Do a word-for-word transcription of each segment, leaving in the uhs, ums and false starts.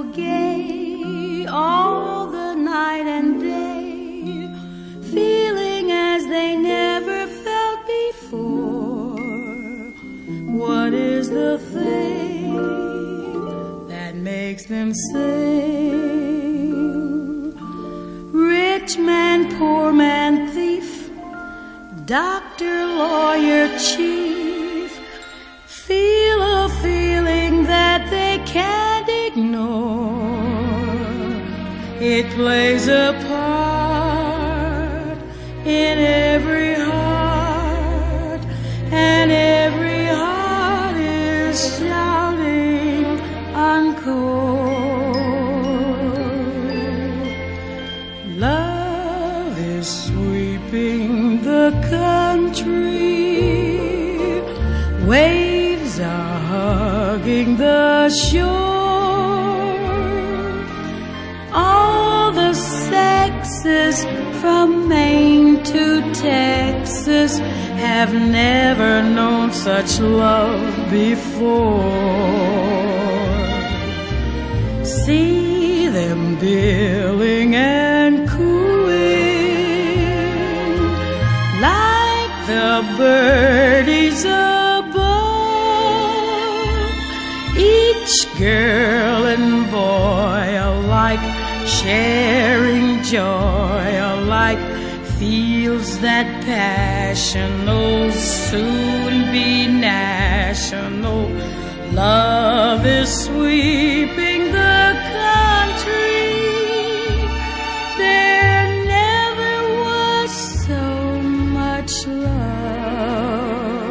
so gay all the night and day, feeling as they never felt before. What is the thing that makes them sing? Rich man, poor man, thief, doctor, lawyer, chief, feel a feeling that they can't ignore. It plays a part in every heart, and every heart is shouting encore. Love is sweeping the country, waves are hugging the shore. All the sexes from Maine to Texas have never known such love before. See them billing and cooing like the birdies above. Each girl and boy alike sharing joy alike feels that passion'll soon be national. Love is sweeping the country. There never was so much love.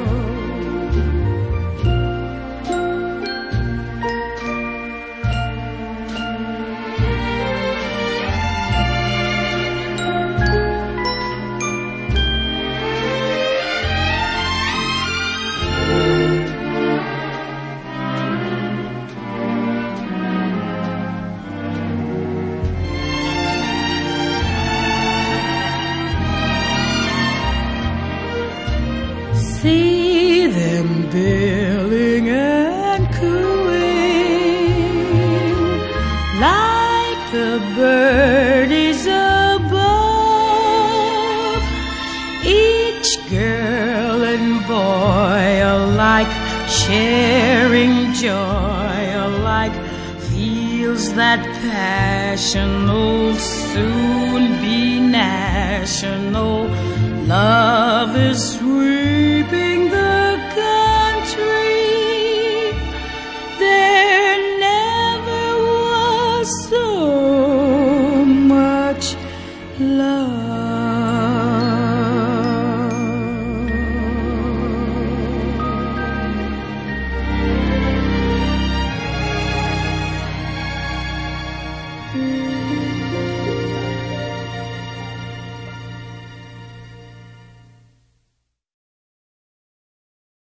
See them billing and cooing like the birdies above. Each girl and boy alike sharing joy alike feels that passion'll soon be national. Love is sweeping the country. There never was so much love.